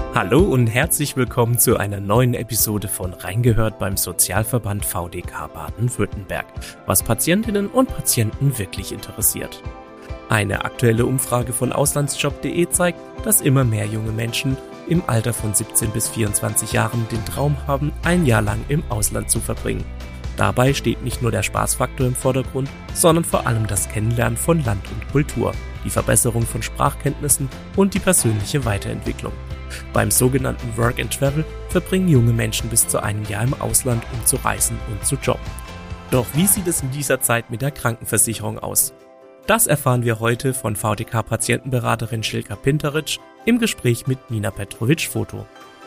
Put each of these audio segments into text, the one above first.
Hallo und herzlich willkommen zu einer neuen Episode von Reingehört beim Sozialverband VDK Baden-Württemberg, was Patientinnen und Patienten wirklich interessiert. Eine aktuelle Umfrage von Auslandsjob.de zeigt, dass immer mehr junge Menschen im Alter von 17 bis 24 Jahren den Traum haben, ein Jahr lang im Ausland zu verbringen. Dabei steht nicht nur der Spaßfaktor im Vordergrund, sondern vor allem das Kennenlernen von Land und Kultur, die Verbesserung von Sprachkenntnissen und die persönliche Weiterentwicklung. Beim sogenannten Work and Travel verbringen junge Menschen bis zu einem Jahr im Ausland, um zu reisen und zu jobben. Doch wie sieht es in dieser Zeit mit der Krankenversicherung aus? Das erfahren wir heute von VDK-Patientenberaterin Schilka Pinteric im Gespräch mit Nina Petrovic-Foto.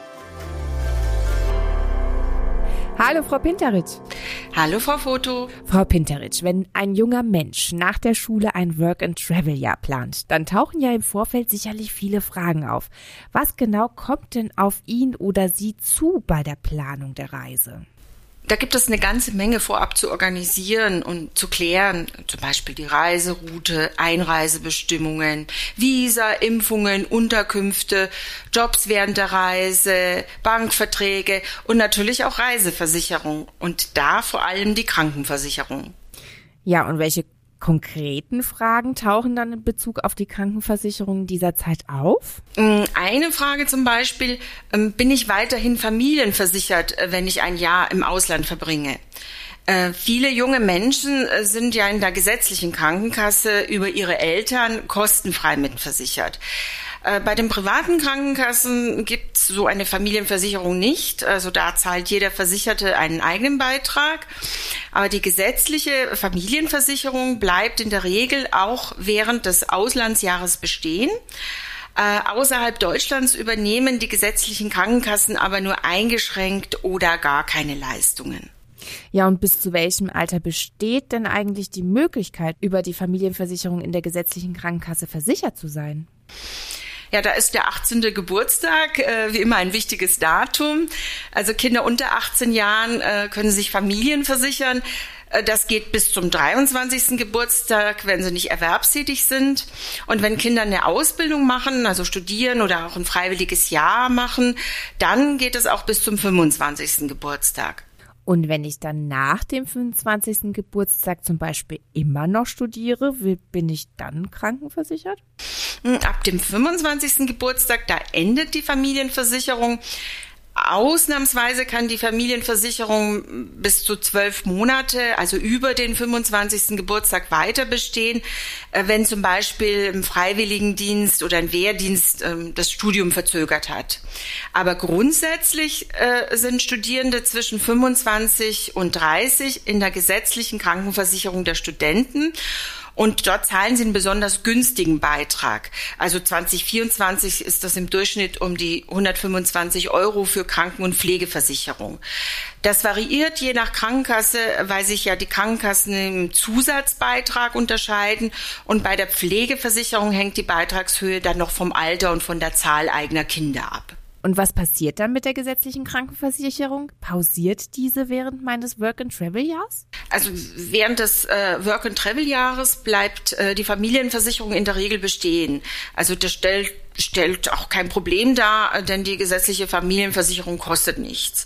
Hallo Frau Pinteric. Hallo Frau Foto. Frau Pinteric, wenn ein junger Mensch nach der Schule ein Work-and-Travel-Jahr plant, dann tauchen ja im Vorfeld sicherlich viele Fragen auf. Was genau kommt denn auf ihn oder sie zu bei der Planung der Reise? Da gibt es eine ganze Menge vorab zu organisieren und zu klären, zum Beispiel die Reiseroute, Einreisebestimmungen, Visa, Impfungen, Unterkünfte, Jobs während der Reise, Bankverträge und natürlich auch Reiseversicherung und da vor allem die Krankenversicherung. Ja, und welche konkreten Fragen tauchen dann in Bezug auf die Krankenversicherung dieser Zeit auf? Eine Frage zum Beispiel, bin ich weiterhin familienversichert, wenn ich ein Jahr im Ausland verbringe? Viele junge Menschen sind ja in der gesetzlichen Krankenkasse über ihre Eltern kostenfrei mitversichert. Bei den privaten Krankenkassen gibt es so eine Familienversicherung nicht. Also da zahlt jeder Versicherte einen eigenen Beitrag. Aber die gesetzliche Familienversicherung bleibt in der Regel auch während des Auslandsjahres bestehen. Außerhalb Deutschlands übernehmen die gesetzlichen Krankenkassen aber nur eingeschränkt oder gar keine Leistungen. Ja, und bis zu welchem Alter besteht denn eigentlich die Möglichkeit, über die Familienversicherung in der gesetzlichen Krankenkasse versichert zu sein? Ja, da ist der 18. Geburtstag wie immer ein wichtiges Datum. Also Kinder unter 18 Jahren können sich familienversichern. Das geht bis zum 23. Geburtstag, wenn sie nicht erwerbstätig sind. Und wenn Kinder eine Ausbildung machen, also studieren oder auch ein freiwilliges Jahr machen, dann geht es auch bis zum 25. Geburtstag. Und wenn ich dann nach dem 25. Geburtstag zum Beispiel immer noch studiere, bin ich dann krankenversichert? Ab dem 25. Geburtstag, da endet die Familienversicherung. Ausnahmsweise kann die Familienversicherung bis zu 12 Monate, also über den 25. Geburtstag weiter bestehen, wenn zum Beispiel im Freiwilligendienst oder ein Wehrdienst das Studium verzögert hat. Aber grundsätzlich sind Studierende zwischen 25 und 30 in der gesetzlichen Krankenversicherung der Studenten. Und dort zahlen sie einen besonders günstigen Beitrag. Also 2024 ist das im Durchschnitt um die 125 € für Kranken- und Pflegeversicherung. Das variiert je nach Krankenkasse, weil sich ja die Krankenkassen im Zusatzbeitrag unterscheiden. Und bei der Pflegeversicherung hängt die Beitragshöhe dann noch vom Alter und von der Zahl eigener Kinder ab. Und was passiert dann mit der gesetzlichen Krankenversicherung? Pausiert diese während meines Work-and-Travel-Jahres? Also während des Work-and-Travel-Jahres bleibt die Familienversicherung in der Regel bestehen. Also das stellt auch kein Problem dar, denn die gesetzliche Familienversicherung kostet nichts.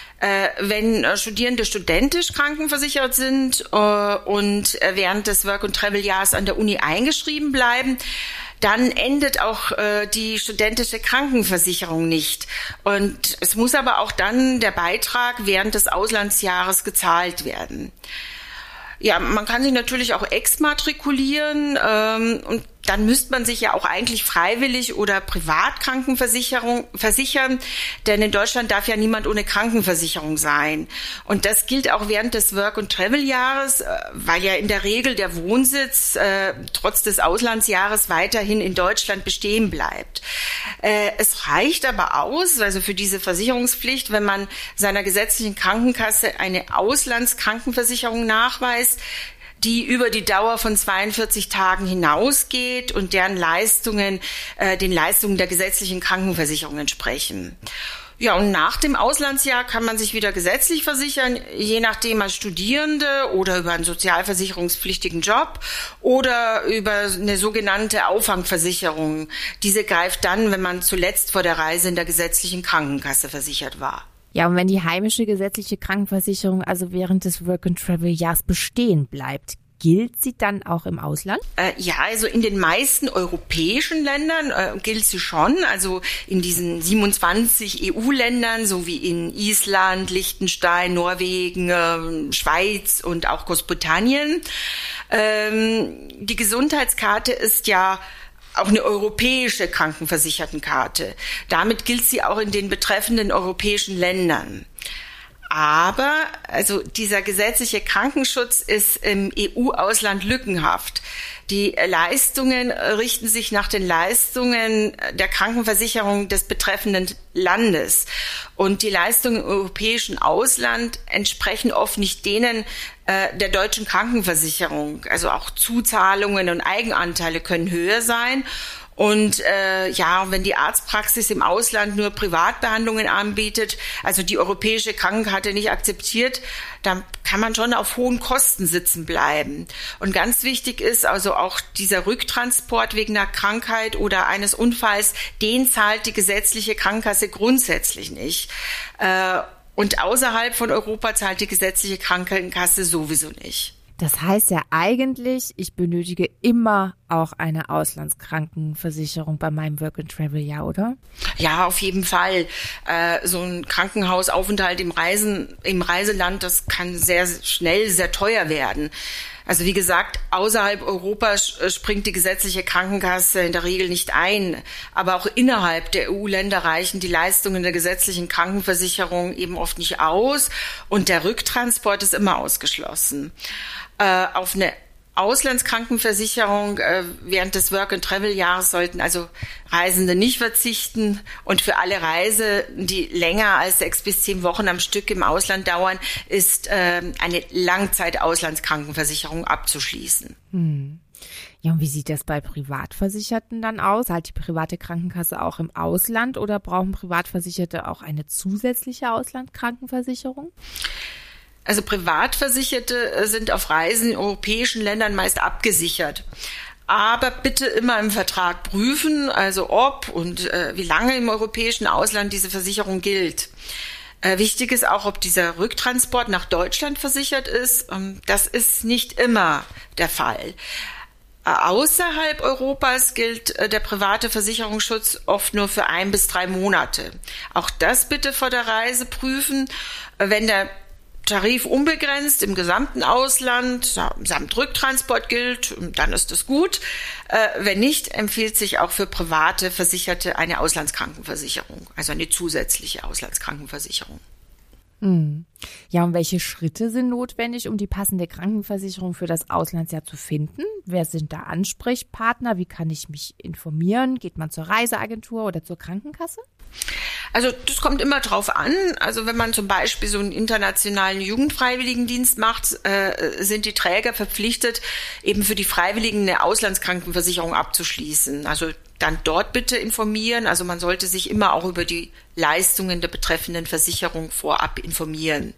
Wenn Studierende studentisch krankenversichert sind und während des Work-and-Travel-Jahres an der Uni eingeschrieben bleiben, dann endet auch die studentische Krankenversicherung nicht. Und es muss aber auch dann der Beitrag während des Auslandsjahres gezahlt werden. Ja, man kann sich natürlich auch exmatrikulieren und dann müsste man sich ja auch eigentlich freiwillig oder Privatkrankenversicherung versichern, denn in Deutschland darf ja niemand ohne Krankenversicherung sein. Und das gilt auch während des Work-and-Travel-Jahres, weil ja in der Regel der Wohnsitz trotz des Auslandsjahres weiterhin in Deutschland bestehen bleibt. Es reicht aber aus, also für diese Versicherungspflicht, wenn man seiner gesetzlichen Krankenkasse eine Auslandskrankenversicherung nachweist, die über die Dauer von 42 Tagen hinausgeht und deren Leistungen den Leistungen der gesetzlichen Krankenversicherung entsprechen. Ja, und nach dem Auslandsjahr kann man sich wieder gesetzlich versichern, je nachdem als Studierende oder über einen sozialversicherungspflichtigen Job oder über eine sogenannte Auffangversicherung. Diese greift dann, wenn man zuletzt vor der Reise in der gesetzlichen Krankenkasse versichert war. Ja, und wenn die heimische gesetzliche Krankenversicherung also während des Work-and-Travel-Jahres bestehen bleibt, gilt sie dann auch im Ausland? Ja, also in den meisten europäischen Ländern gilt sie schon. Also in diesen 27 EU-Ländern, so wie in Island, Liechtenstein, Norwegen, Schweiz und auch Großbritannien. Die Gesundheitskarte ist ja auch eine europäische Krankenversichertenkarte. Damit gilt sie auch in den betreffenden europäischen Ländern. Aber also dieser gesetzliche Krankenschutz ist im EU-Ausland lückenhaft. Die Leistungen richten sich nach den Leistungen der Krankenversicherung des betreffenden Landes. Und die Leistungen im europäischen Ausland entsprechen oft nicht denen der deutschen Krankenversicherung. Also auch Zuzahlungen und Eigenanteile können höher sein. Und wenn die Arztpraxis im Ausland nur Privatbehandlungen anbietet, also die europäische Krankenkarte nicht akzeptiert, dann kann man schon auf hohen Kosten sitzen bleiben. Und ganz wichtig ist also auch dieser Rücktransport wegen einer Krankheit oder eines Unfalls, den zahlt die gesetzliche Krankenkasse grundsätzlich nicht. Und außerhalb von Europa zahlt die gesetzliche Krankenkasse sowieso nicht. Das heißt ja eigentlich, ich benötige immer auch eine Auslandskrankenversicherung bei meinem Work-and-Travel-Jahr, oder? Ja, auf jeden Fall. So ein Krankenhausaufenthalt im Reiseland, das kann sehr schnell sehr teuer werden. Also wie gesagt, außerhalb Europas springt die gesetzliche Krankenkasse in der Regel nicht ein. Aber auch innerhalb der EU-Länder reichen die Leistungen der gesetzlichen Krankenversicherung eben oft nicht aus. Und der Rücktransport ist immer ausgeschlossen. Auf eine Auslandskrankenversicherung während des Work-and-Travel-Jahres sollten also Reisende nicht verzichten. Und für alle Reise, die länger als 6 bis 10 Wochen am Stück im Ausland dauern, ist eine Langzeit-Auslandskrankenversicherung abzuschließen. Ja, und wie sieht das bei Privatversicherten dann aus? Zahlt die private Krankenkasse auch im Ausland oder brauchen Privatversicherte auch eine zusätzliche Auslandskrankenversicherung? Also Privatversicherte sind auf Reisen in europäischen Ländern meist abgesichert. Aber bitte immer im Vertrag prüfen, also ob und wie lange im europäischen Ausland diese Versicherung gilt. Wichtig ist auch, ob dieser Rücktransport nach Deutschland versichert ist. Das ist nicht immer der Fall. Außerhalb Europas gilt der private Versicherungsschutz oft nur für 1 bis 3 Monate. Auch das bitte vor der Reise prüfen. Wenn der Tarif unbegrenzt im gesamten Ausland samt Rücktransport gilt, dann ist es gut. Wenn nicht, empfiehlt sich auch für private Versicherte eine Auslandskrankenversicherung, also eine zusätzliche Auslandskrankenversicherung. Ja, und welche Schritte sind notwendig, um die passende Krankenversicherung für das Auslandsjahr zu finden? Wer sind da Ansprechpartner? Wie kann ich mich informieren? Geht man zur Reiseagentur oder zur Krankenkasse? Also das kommt immer drauf an. Also wenn man zum Beispiel so einen internationalen Jugendfreiwilligendienst macht, sind die Träger verpflichtet, eben für die Freiwilligen eine Auslandskrankenversicherung abzuschließen. Also dann dort bitte informieren. Also man sollte sich immer auch über die Leistungen der betreffenden Versicherung vorab informieren.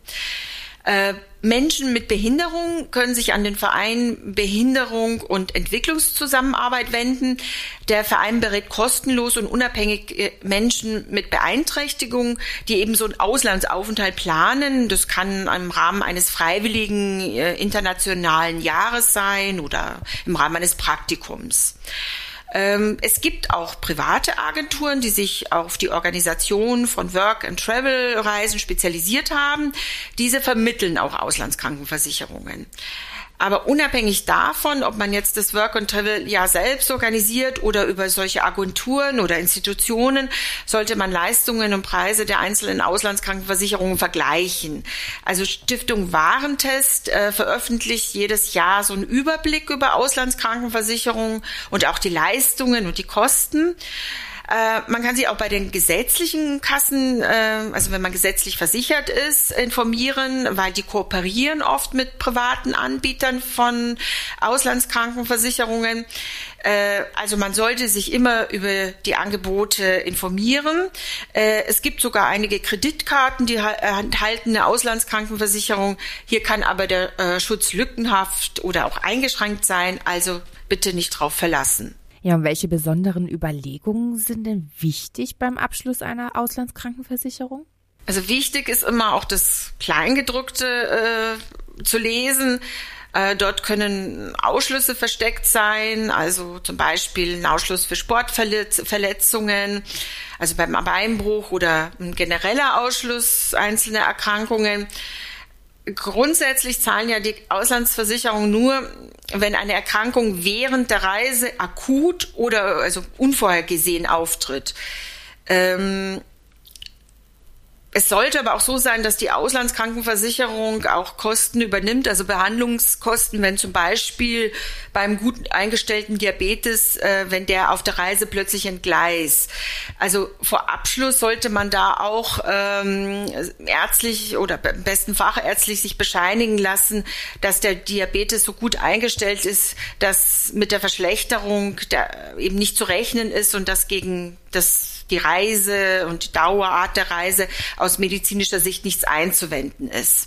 Menschen mit Behinderung können sich an den Verein Behinderung und Entwicklungszusammenarbeit wenden. Der Verein berät kostenlos und unabhängig Menschen mit Beeinträchtigung, die eben so einen Auslandsaufenthalt planen. Das kann im Rahmen eines freiwilligen internationalen Jahres sein oder im Rahmen eines Praktikums. Es gibt auch private Agenturen, die sich auf die Organisation von Work-and-Travel-Reisen spezialisiert haben. Diese vermitteln auch Auslandskrankenversicherungen. Aber unabhängig davon, ob man jetzt das Work-and-Travel-Jahr selbst organisiert oder über solche Agenturen oder Institutionen, sollte man Leistungen und Preise der einzelnen Auslandskrankenversicherungen vergleichen. Also Stiftung Warentest veröffentlicht jedes Jahr so einen Überblick über Auslandskrankenversicherungen und auch die Leistungen und die Kosten. Man kann sich auch bei den gesetzlichen Kassen, also wenn man gesetzlich versichert ist, informieren, weil die kooperieren oft mit privaten Anbietern von Auslandskrankenversicherungen. Also man sollte sich immer über die Angebote informieren. Es gibt sogar einige Kreditkarten, die enthalten eine Auslandskrankenversicherung. Hier kann aber der Schutz lückenhaft oder auch eingeschränkt sein, also bitte nicht drauf verlassen. Ja, und welche besonderen Überlegungen sind denn wichtig beim Abschluss einer Auslandskrankenversicherung? Also wichtig ist immer auch das Kleingedruckte zu lesen. Dort können Ausschlüsse versteckt sein, also zum Beispiel ein Ausschluss für Sportverletzungen, also beim Beinbruch oder ein genereller Ausschluss einzelner Erkrankungen. Grundsätzlich zahlen ja die Auslandsversicherungen nur, wenn eine Erkrankung während der Reise akut oder also unvorhergesehen auftritt. Es sollte aber auch so sein, dass die Auslandskrankenversicherung auch Kosten übernimmt, also Behandlungskosten, wenn zum Beispiel beim gut eingestellten Diabetes, wenn der auf der Reise plötzlich entgleist. Also vor Abschluss sollte man da auch ärztlich oder am besten fachärztlich sich bescheinigen lassen, dass der Diabetes so gut eingestellt ist, dass mit der Verschlechterung eben nicht zu rechnen ist und dass gegen die Reise und die Dauerart der Reise aus medizinischer Sicht nichts einzuwenden ist.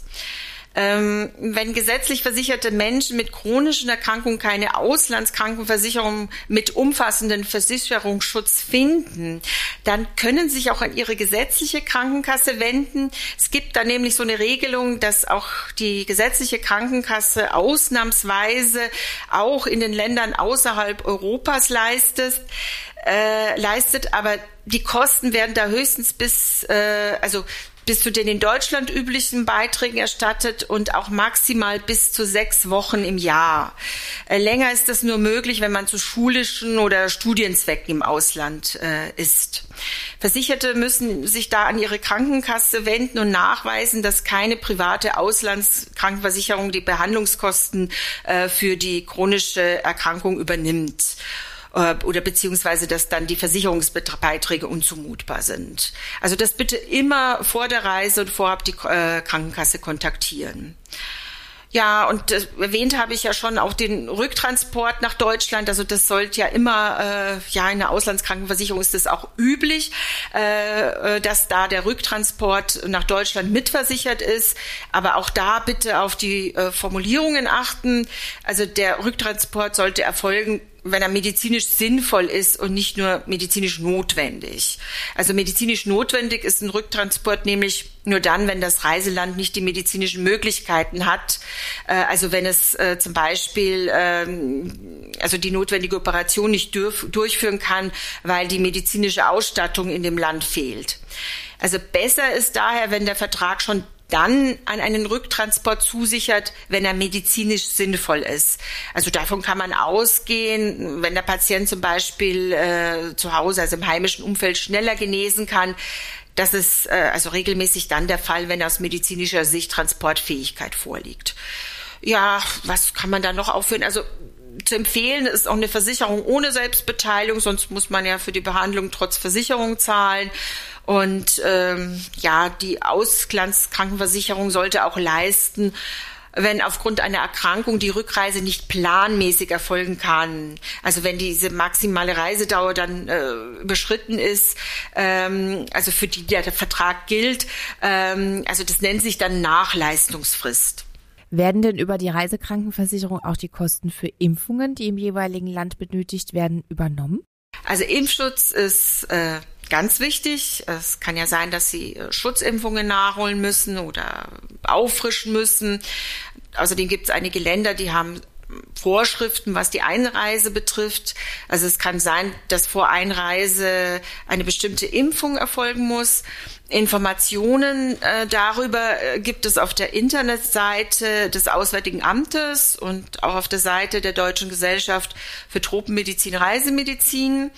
Wenn gesetzlich versicherte Menschen mit chronischen Erkrankungen keine Auslandskrankenversicherung mit umfassenden Versicherungsschutz finden, dann können sie sich auch an ihre gesetzliche Krankenkasse wenden. Es gibt da nämlich so eine Regelung, dass auch die gesetzliche Krankenkasse ausnahmsweise auch in den Ländern außerhalb Europas leistet, aber die Kosten werden da höchstens bis zu den in Deutschland üblichen Beiträgen erstattet und auch maximal bis zu 6 Wochen im Jahr. Länger ist das nur möglich, wenn man zu schulischen oder Studienzwecken im Ausland ist. Versicherte müssen sich da an ihre Krankenkasse wenden und nachweisen, dass keine private Auslandskrankenversicherung die Behandlungskosten für die chronische Erkrankung übernimmt. Oder beziehungsweise, dass dann die Versicherungsbeiträge unzumutbar sind. Also das bitte immer vor der Reise und vorab die Krankenkasse kontaktieren. Ja, und erwähnt habe ich ja schon auch den Rücktransport nach Deutschland. Also das sollte ja immer, in der Auslandskrankenversicherung ist das auch üblich, dass da der Rücktransport nach Deutschland mitversichert ist. Aber auch da bitte auf die Formulierungen achten. Also der Rücktransport sollte erfolgen, wenn er medizinisch sinnvoll ist und nicht nur medizinisch notwendig. Also medizinisch notwendig ist ein Rücktransport nämlich nur dann, wenn das Reiseland nicht die medizinischen Möglichkeiten hat. Also wenn es zum Beispiel die notwendige Operation nicht durchführen kann, weil die medizinische Ausstattung in dem Land fehlt. Also besser ist daher, wenn der Vertrag schon dann an einen Rücktransport zusichert, wenn er medizinisch sinnvoll ist. Also davon kann man ausgehen, wenn der Patient zum Beispiel zu Hause, also im heimischen Umfeld, schneller genesen kann. Das ist regelmäßig dann der Fall, wenn aus medizinischer Sicht Transportfähigkeit vorliegt. Ja, was kann man da noch aufführen? Also zu empfehlen ist auch eine Versicherung ohne Selbstbeteiligung, sonst muss man ja für die Behandlung trotz Versicherung zahlen. Und die Auslandskrankenversicherung sollte auch leisten, wenn aufgrund einer Erkrankung die Rückreise nicht planmäßig erfolgen kann. Also wenn diese maximale Reisedauer dann überschritten ist, für die der Vertrag gilt, das nennt sich dann Nachleistungsfrist. Werden denn über die Reisekrankenversicherung auch die Kosten für Impfungen, die im jeweiligen Land benötigt werden, übernommen? Also Impfschutz ist ganz wichtig. Es kann ja sein, dass Sie Schutzimpfungen nachholen müssen oder auffrischen müssen. Außerdem gibt es einige Länder, die haben Vorschriften, was die Einreise betrifft. Also es kann sein, dass vor Einreise eine bestimmte Impfung erfolgen muss. Informationen darüber gibt es auf der Internetseite des Auswärtigen Amtes und auch auf der Seite der Deutschen Gesellschaft für Tropenmedizin, Reisemedizin.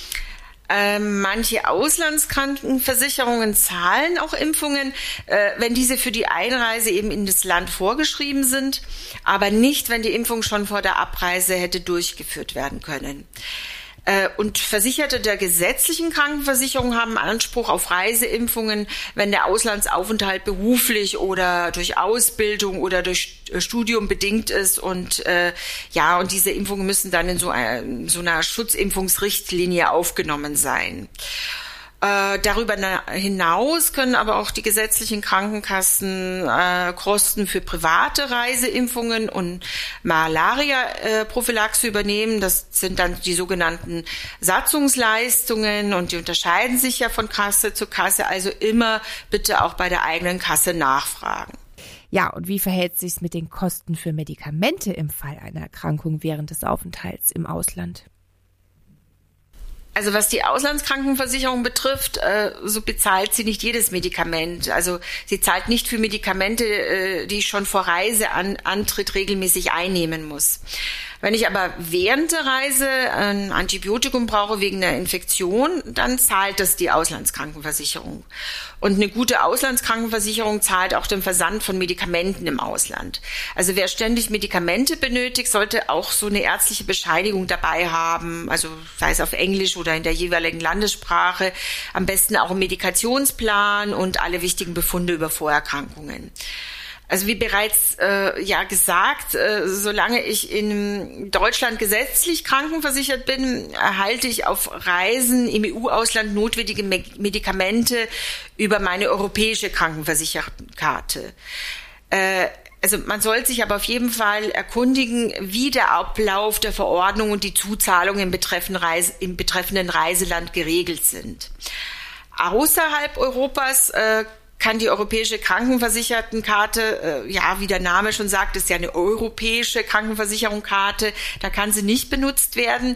Manche Auslandskrankenversicherungen zahlen auch Impfungen, wenn diese für die Einreise eben in das Land vorgeschrieben sind, aber nicht, wenn die Impfung schon vor der Abreise hätte durchgeführt werden können. Und Versicherte der gesetzlichen Krankenversicherung haben Anspruch auf Reiseimpfungen, wenn der Auslandsaufenthalt beruflich oder durch Ausbildung oder durch Studium bedingt ist. Und und diese Impfungen müssen dann in so einer Schutzimpfungsrichtlinie aufgenommen sein. Darüber hinaus können aber auch die gesetzlichen Krankenkassen Kosten für private Reiseimpfungen und Malaria-Prophylaxe übernehmen. Das sind dann die sogenannten Satzungsleistungen und die unterscheiden sich ja von Kasse zu Kasse. Also immer bitte auch bei der eigenen Kasse nachfragen. Ja, und wie verhält sich's mit den Kosten für Medikamente im Fall einer Erkrankung während des Aufenthalts im Ausland? Also was die Auslandskrankenversicherung betrifft, so bezahlt sie nicht jedes Medikament. Also sie zahlt nicht für Medikamente, die ich schon vor Reiseantritt regelmäßig einnehmen muss. Wenn ich aber während der Reise ein Antibiotikum brauche wegen einer Infektion, dann zahlt das die Auslandskrankenversicherung. Und eine gute Auslandskrankenversicherung zahlt auch den Versand von Medikamenten im Ausland. Also wer ständig Medikamente benötigt, sollte auch so eine ärztliche Bescheinigung dabei haben, also sei es auf Englisch oder in der jeweiligen Landessprache, am besten auch einen Medikationsplan und alle wichtigen Befunde über Vorerkrankungen. Also wie bereits gesagt, solange ich in Deutschland gesetzlich krankenversichert bin, erhalte ich auf Reisen im EU-Ausland notwendige Medikamente über meine europäische Krankenversichertenkarte. Also man soll sich aber auf jeden Fall erkundigen, wie der Ablauf der Verordnung und die Zuzahlung im betreffenden Reiseland geregelt sind. Außerhalb Europas kann die europäische Krankenversichertenkarte, wie der Name schon sagt, ist ja eine europäische Krankenversicherungskarte, da kann sie nicht benutzt werden.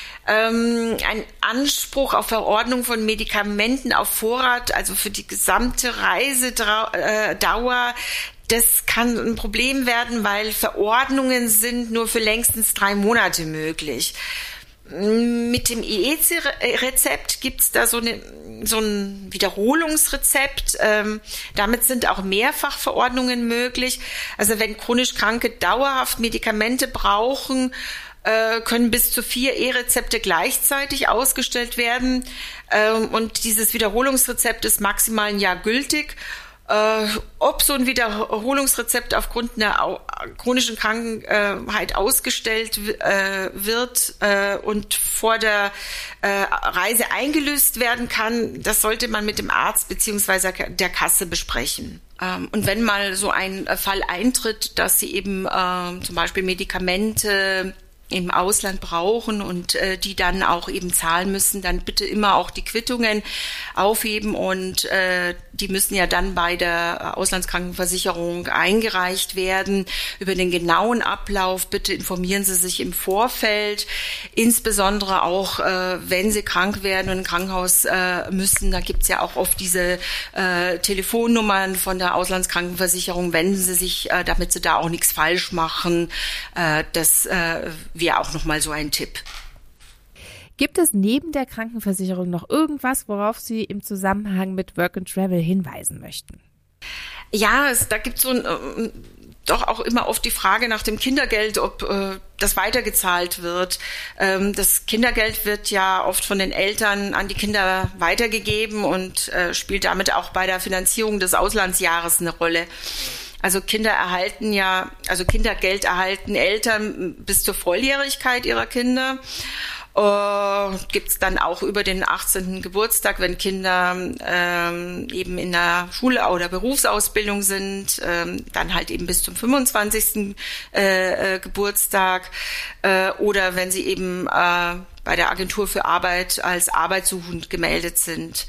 Ein Anspruch auf Verordnung von Medikamenten auf Vorrat, also für die gesamte Reisedauer, das kann ein Problem werden, weil Verordnungen sind nur für längstens 3 Monate möglich. Mit dem EEC-Rezept gibt's da so ein Wiederholungsrezept. Damit sind auch Mehrfachverordnungen möglich. Also wenn chronisch Kranke dauerhaft Medikamente brauchen, können bis zu 4 E-Rezepte gleichzeitig ausgestellt werden. Und dieses Wiederholungsrezept ist maximal ein Jahr gültig. Ob so ein Wiederholungsrezept aufgrund einer chronischen Krankheit ausgestellt wird und vor der Reise eingelöst werden kann, das sollte man mit dem Arzt bzw. der Kasse besprechen. Und wenn mal so ein Fall eintritt, dass Sie eben zum Beispiel Medikamente im Ausland brauchen und die dann auch eben zahlen müssen, dann bitte immer auch die Quittungen aufheben und die müssen ja dann bei der Auslandskrankenversicherung eingereicht werden. Über den genauen Ablauf bitte informieren Sie sich im Vorfeld, insbesondere auch, wenn Sie krank werden und ins Krankenhaus müssen. Da gibt's ja auch oft diese Telefonnummern von der Auslandskrankenversicherung. Wenden Sie sich, damit Sie da auch nichts falsch machen. Das wäre auch nochmal so ein Tipp. Gibt es neben der Krankenversicherung noch irgendwas, worauf Sie im Zusammenhang mit Work and Travel hinweisen möchten? Ja, da gibt es doch auch immer oft die Frage nach dem Kindergeld, ob das weitergezahlt wird. Das Kindergeld wird ja oft von den Eltern an die Kinder weitergegeben und spielt damit auch bei der Finanzierung des Auslandsjahres eine Rolle. Also Kindergeld erhalten Eltern bis zur Volljährigkeit ihrer Kinder. Gibt's dann auch über den 18. Geburtstag, wenn Kinder eben in der Schule oder Berufsausbildung sind, dann halt eben bis zum 25. Geburtstag oder wenn sie eben bei der Agentur für Arbeit als arbeitssuchend gemeldet sind.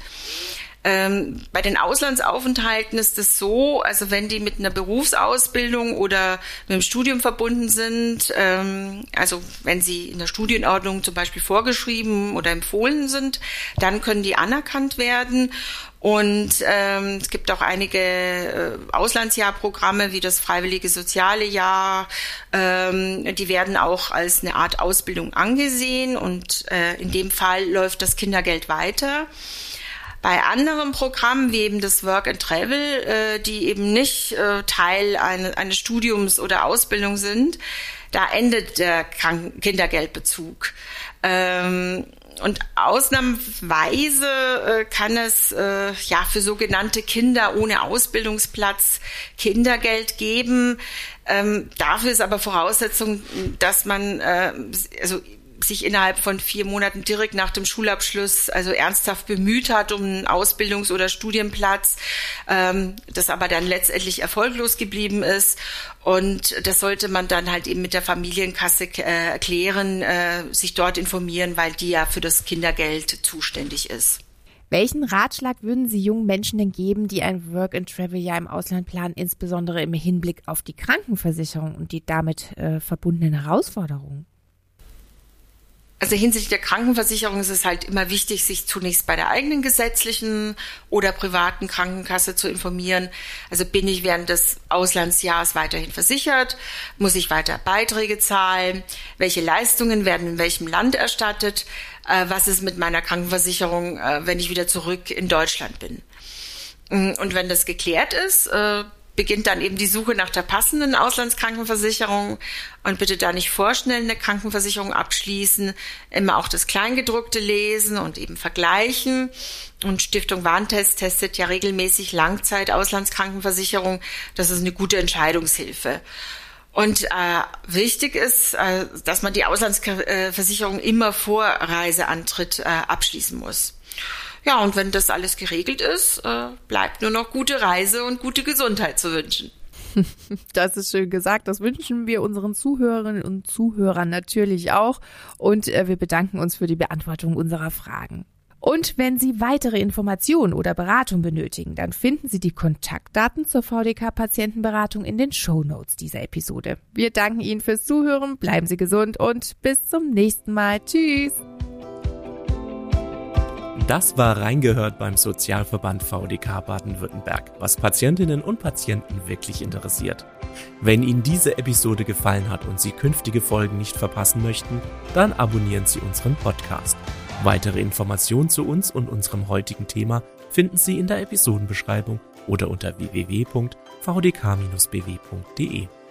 Bei den Auslandsaufenthalten ist es so, also wenn die mit einer Berufsausbildung oder mit einem Studium verbunden sind, also wenn sie in der Studienordnung zum Beispiel vorgeschrieben oder empfohlen sind, dann können die anerkannt werden. Und es gibt auch einige Auslandsjahrprogramme wie das Freiwillige Soziale Jahr. Die werden auch als eine Art Ausbildung angesehen und in dem Fall läuft das Kindergeld weiter. Bei anderen Programmen wie eben das Work and Travel, die eben nicht Teil eines Studiums oder Ausbildung sind, da endet der Kindergeldbezug. Und ausnahmsweise kann es für sogenannte Kinder ohne Ausbildungsplatz Kindergeld geben. Dafür ist aber Voraussetzung, dass man sich innerhalb von 4 Monaten direkt nach dem Schulabschluss also ernsthaft bemüht hat um einen Ausbildungs- oder Studienplatz, das aber dann letztendlich erfolglos geblieben ist. Und das sollte man dann halt eben mit der Familienkasse erklären, sich dort informieren, weil die ja für das Kindergeld zuständig ist. Welchen Ratschlag würden Sie jungen Menschen denn geben, die ein Work-and-Travel-Jahr im Ausland planen, insbesondere im Hinblick auf die Krankenversicherung und die damit verbundenen Herausforderungen? Also hinsichtlich der Krankenversicherung ist es halt immer wichtig, sich zunächst bei der eigenen gesetzlichen oder privaten Krankenkasse zu informieren. Also bin ich während des Auslandsjahres weiterhin versichert? Muss ich weiter Beiträge zahlen? Welche Leistungen werden in welchem Land erstattet? Was ist mit meiner Krankenversicherung, wenn ich wieder zurück in Deutschland bin? Und wenn das geklärt ist, beginnt dann eben die Suche nach der passenden Auslandskrankenversicherung und bitte da nicht vorschnell eine Krankenversicherung abschließen, immer auch das Kleingedruckte lesen und eben vergleichen. Und Stiftung Warentest testet ja regelmäßig Langzeit-Auslandskrankenversicherung. Das ist eine gute Entscheidungshilfe. Und wichtig ist, dass man die Auslandsversicherung immer vor Reiseantritt abschließen muss. Ja, und wenn das alles geregelt ist, bleibt nur noch gute Reise und gute Gesundheit zu wünschen. Das ist schön gesagt. Das wünschen wir unseren Zuhörerinnen und Zuhörern natürlich auch. Und wir bedanken uns für die Beantwortung unserer Fragen. Und wenn Sie weitere Informationen oder Beratung benötigen, dann finden Sie die Kontaktdaten zur VDK-Patientenberatung in den Shownotes dieser Episode. Wir danken Ihnen fürs Zuhören, bleiben Sie gesund und bis zum nächsten Mal. Tschüss! Das war Reingehört beim Sozialverband VDK Baden-Württemberg, was Patientinnen und Patienten wirklich interessiert. Wenn Ihnen diese Episode gefallen hat und Sie künftige Folgen nicht verpassen möchten, dann abonnieren Sie unseren Podcast. Weitere Informationen zu uns und unserem heutigen Thema finden Sie in der Episodenbeschreibung oder unter www.vdk-bw.de.